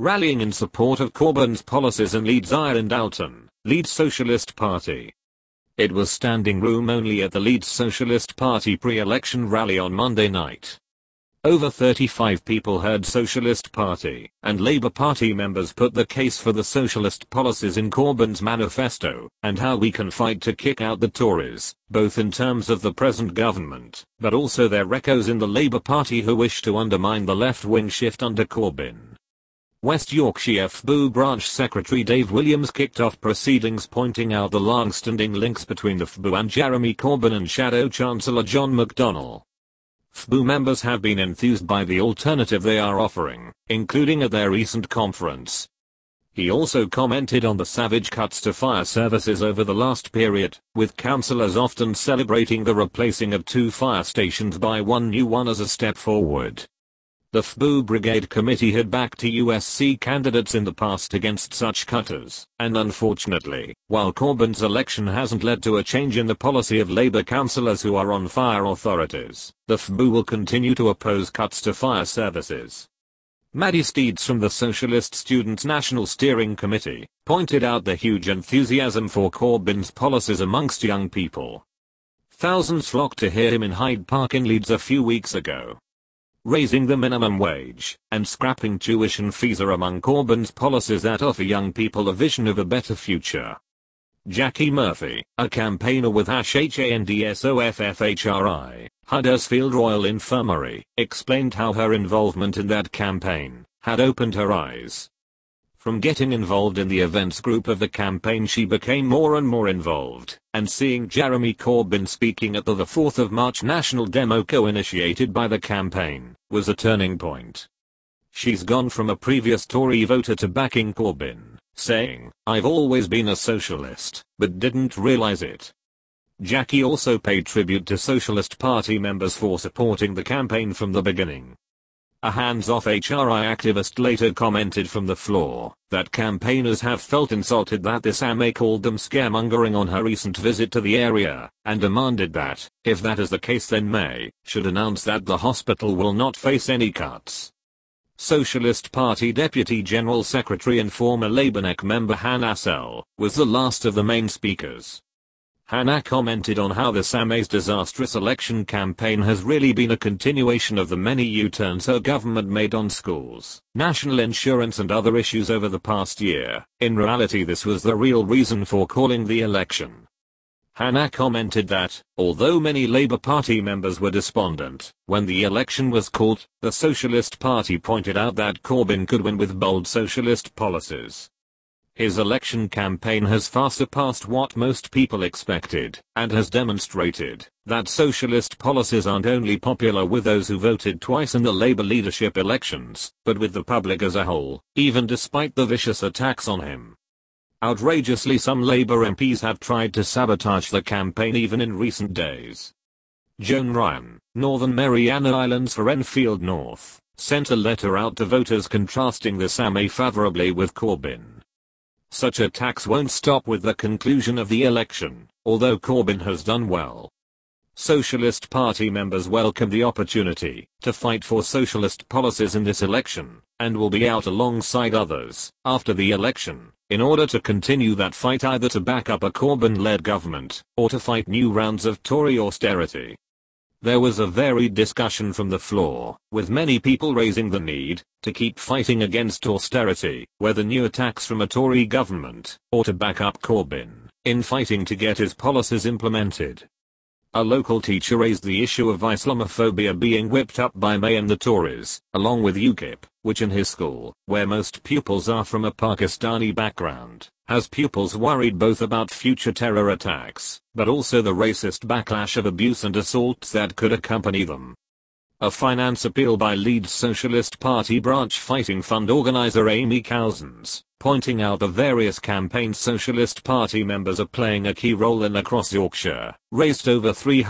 rallying in support of Corbyn's policies in Leeds Ireland Alton, Leeds Socialist Party. It was standing room only at the Leeds Socialist Party pre-election rally on Monday night. Over 35 people heard Socialist Party and Labour Party members put the case for the socialist policies in Corbyn's manifesto, and how we can fight to kick out the Tories, both in terms of the present government, but also their echoes in the Labour Party who wish to undermine the left-wing shift under Corbyn. West Yorkshire FBU Branch Secretary Dave Williams kicked off proceedings pointing out the long-standing links between the FBU and Jeremy Corbyn and Shadow Chancellor John McDonnell. FBU members have been enthused by the alternative they are offering, including at their recent conference. He also commented on the savage cuts to fire services over the last period, with councillors often celebrating the replacing of 2 fire stations by one new one as a step forward. The FBU Brigade Committee had backed USC candidates in the past against such cutters, and unfortunately, while Corbyn's election hasn't led to a change in the policy of Labour councillors who are on fire authorities, the FBU will continue to oppose cuts to fire services. Maddie Steeds from the Socialist Students' National Steering Committee pointed out the huge enthusiasm for Corbyn's policies amongst young people. Thousands flocked to hear him in Hyde Park in Leeds a few weeks ago. Raising the minimum wage and scrapping tuition fees are among Corbyn's policies that offer young people a vision of a better future. Jackie Murphy, a campaigner with #HANDSOFFHRI, Huddersfield Royal Infirmary, explained how her involvement in that campaign had opened her eyes. From getting involved in the events group of the campaign, she became more and more involved, and seeing Jeremy Corbyn speaking at the 4th of March national demo co-initiated by the campaign was a turning point. She's gone from a previous Tory voter to backing Corbyn, saying, "I've always been a socialist, but didn't realize it." Jackie also paid tribute to Socialist Party members for supporting the campaign from the beginning. A hands-off HRI activist later commented from the floor that campaigners have felt insulted that this AMA called them scaremongering on her recent visit to the area, and demanded that, if that is the case, then May should announce that the hospital will not face any cuts. Socialist Party Deputy General Secretary and former Labour NEC member Hannah Sell was the last of the main speakers. Hannah commented on how the AMA's disastrous election campaign has really been a continuation of the many U-turns her government made on schools, national insurance and other issues over the past year. In reality, this was the real reason for calling the election. Hannah commented that, although many Labour Party members were despondent when the election was called, the Socialist Party pointed out that Corbyn could win with bold socialist policies. His election campaign has far surpassed what most people expected, and has demonstrated that socialist policies aren't only popular with those who voted twice in the Labour leadership elections, but with the public as a whole, even despite the vicious attacks on him. Outrageously, some Labour MPs have tried to sabotage the campaign even in recent days. Joan Ryan, Northern Mariana Islands for Enfield North, sent a letter out to voters contrasting this AMA favourably with Corbyn. Such attacks won't stop with the conclusion of the election, although Corbyn has done well. Socialist Party members welcome the opportunity to fight for socialist policies in this election, and will be out alongside others after the election, in order to continue that fight, either to back up a Corbyn-led government, or to fight new rounds of Tory austerity. There was a varied discussion from the floor, with many people raising the need to keep fighting against austerity, whether new attacks from a Tory government, or to back up Corbyn in fighting to get his policies implemented. A local teacher raised the issue of Islamophobia being whipped up by May and the Tories, along with UKIP, which in his school, where most pupils are from a Pakistani background, has pupils worried both about future terror attacks, but also the racist backlash of abuse and assaults that could accompany them. A finance appeal by Leeds Socialist Party branch Fighting Fund organiser Amy Cousins, pointing out the various campaigns Socialist Party members are playing a key role in across Yorkshire, raised over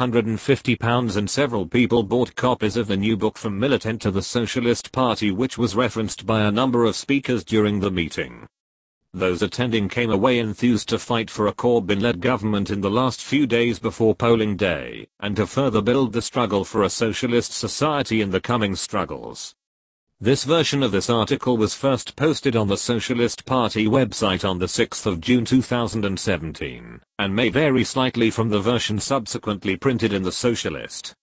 £350 and several people bought copies of the new book From Militant to the Socialist Party, which was referenced by a number of speakers during the meeting. Those attending came away enthused to fight for a Corbyn-led government in the last few days before polling day, and to further build the struggle for a socialist society in the coming struggles. This version of this article was first posted on the Socialist Party website on the 6th of June 2017, and may vary slightly from the version subsequently printed in the Socialist.